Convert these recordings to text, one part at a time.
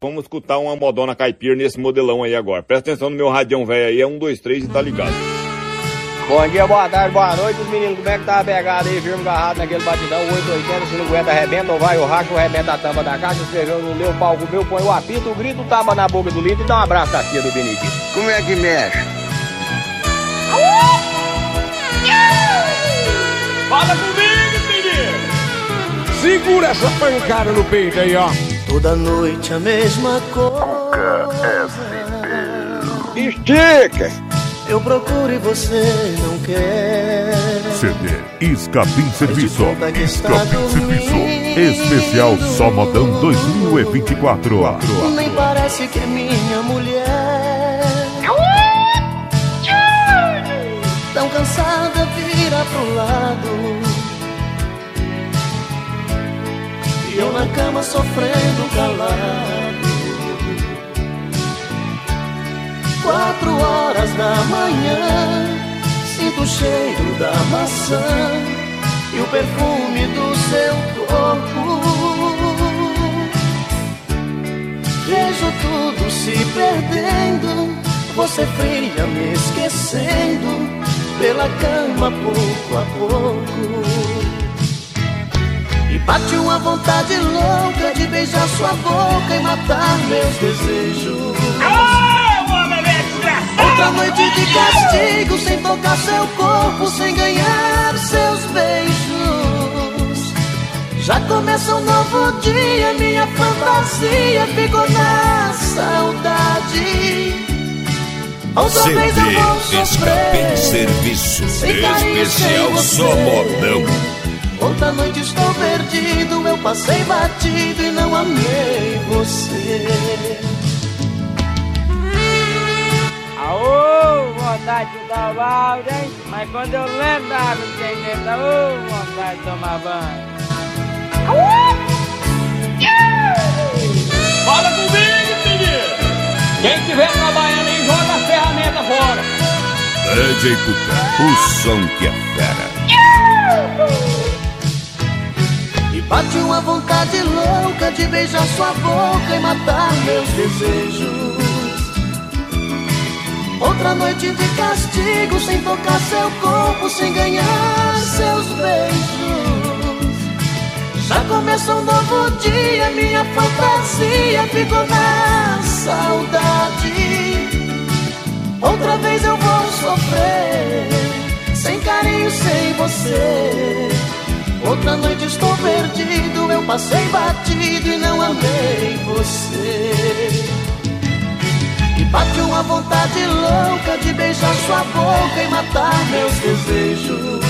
Vamos escutar uma modona caipira nesse modelão aí agora. Presta atenção no meu radião velho aí, é 1, 2, 3 e tá ligado. Bom dia, boa tarde, boa noite, os meninos, como é que tá a pegada aí, firme agarrado naquele batidão, 880, se não aguenta, arrebenta, ou vai, ou racha, ou arrebenta a tampa da caixa, escreveu no meu palco, meu, põe o apito, o grito, tapa na boca do litro e dá um abraço da tia do Benedito. Como é que mexe? Fala comigo, menino! Segura essa pancada no peito aí, ó. Toda noite a mesma coisa. Estica! Eu procuro e você não quer. CD Escapim Serviço. Escapim Serviço. Especial Só Modão 2024. Nem parece que é minha mulher. Tão cansada, vira pro lado. E eu na cama sofrendo calado. 4h da manhã, sinto o cheiro da maçã e o perfume do seu corpo. Vejo tudo se perdendo, você fria me esquecendo, pela cama pouco a pouco. E bate uma vontade louca de beijar sua boca e matar meus desejos. Outra noite de castigo, sem tocar seu corpo, sem ganhar seus beijos. Já começa um novo dia, minha fantasia ficou na saudade. Outra vez eu vou sofrer. Serviço especial Só Modão. Outra noite estou perdido, eu passei batido e não amei você. Aô, vontade de dar o balde, hein? Mas quando eu lembro da água que tem dentro, aô, vontade de tomar banho. Aô! Fala comigo, menino! Quem tiver trabalhando aí, joga a ferramenta fora. DJ Cuca, o som que é fera. E bate uma vontade louca de beijar sua boca e matar meus desejos. Outra noite de castigo, sem tocar seu corpo, sem ganhar seus beijos. Já começa um novo dia, minha fantasia ficou na saudade. Outra vez eu vou sofrer, sem carinho, sem você. Outra noite estou perdido, eu passei batido e não amei você. E bate uma vontade louca de beijar sua boca e matar meus desejos.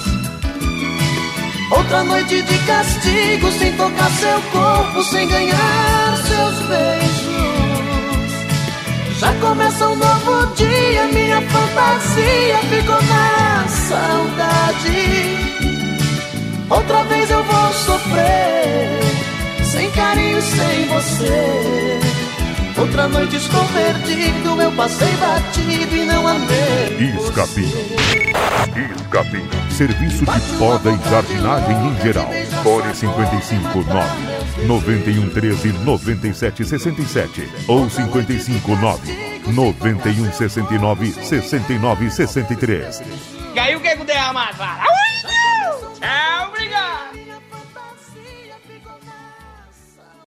Outra noite de castigo, sem tocar seu corpo, sem ganhar seus beijos. Já começa um novo dia, minha fantasia ficou na saudade. Outra vez eu vou sofrer, sem carinho, sem você. Outra noite estou perdido, eu passei batido e não amei Escapim. Escapim. Serviço de poda e jardinagem em geral. Fone 559-9113-9767 ou 559-9169-6963. E aí o que é que o derramado fala? Tchau!